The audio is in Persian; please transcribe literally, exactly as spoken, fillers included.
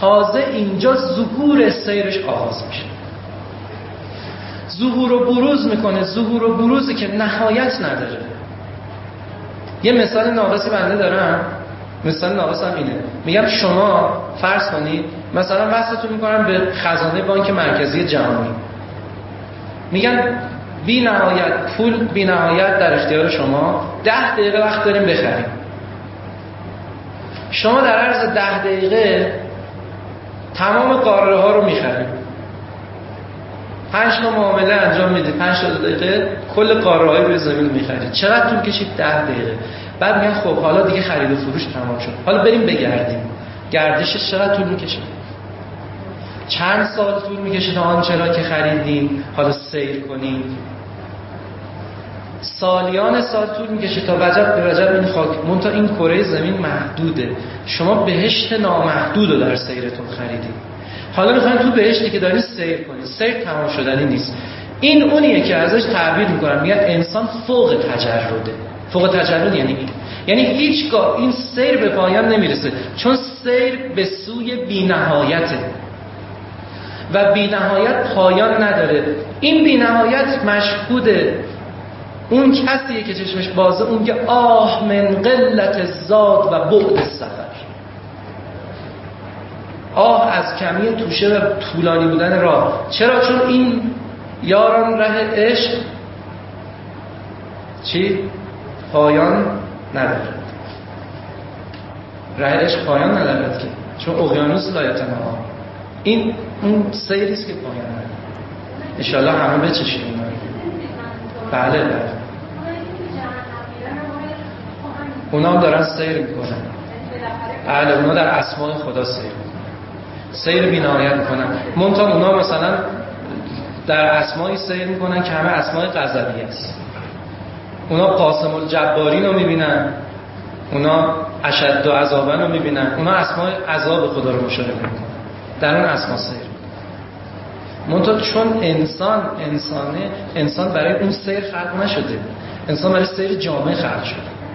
تازه اینجا ظهور سیرش آغاز میشه. ظهور و بروز میکنه، ظهور و بروزی که نهایت نداره. یه مثال ناقصی بنده دارم، مثال ناقصم اینه، میگم شما فرض کنید مثلا وصلتون میکنم به خزانه بانک مرکزی جهانی، میگن بی نهایت پول بی نهایت در اختیار شما، ده دقیقه وقت داریم بخریم. شما در عرض ده دقیقه تمام قاره ها رو میخرید، پنج تا معامله انجام میدید، پنج تا دقیقه کل قاره های روی زمین میخرید. چقدر طول کشید؟ ده دقیقه. بعد میگن خب حالا دیگه خرید و فروش تمام شد، حالا بریم بگردیم. گردشش چقدر طول میکشه؟ چند سال طول میکشه تا آنچه را که خریدیم حالا سیر کنیم؟ سالیان سال طول میکشه تا وجب به وجب این خاک. منتها این کره زمین محدوده، شما بهشت نامحدود رو در سیرتون خریدید. حالا میخواین تو بهشتی که دارین سیر کنید. سیر تمام شدنی نیست. این اونیه که ازش تعبیر میکنن، میگن انسان فوق تجرده. فوق تجرد یعنی این، یعنی هیچگاه این سیر به پایان نمیرسه، چون سیر به سوی بی‌نهایته و بی‌نهایت پایان نداره. این بی‌نهایت مشهوده اون کسیه که چشمش بازه، اون که آه من قلت زاد و بعد سفر، آه از کمی توشه و طولانی بودن راه. چرا؟ چون این یاران ره عشق چی؟ پایان نداره. ره عشق پایان نداره که، چون اقیانوس لایتناها. این اون سیریست که پایان نداره. انشالله همه بچشیم اینا. بله بله، اونا هم دارن سیر میکنن. بله، اونا در اسماء خدا سیر میکنن، سیر بی نهایت میکنن. منتها اونا مثلا در اسمایی سیر میکنن که همه اسماء غضبی است. اونا قاسم الجبارین رو میبینن، اونا اشد و عذابن رو میبینن، اونا اسماء عذاب خدا رو مشاهده میکنن، در اون اسما سیر. منتها چون انسان انسانه، انسان برای اون سیر خلق نشده، انسان برای سیر جامعه خلق شده.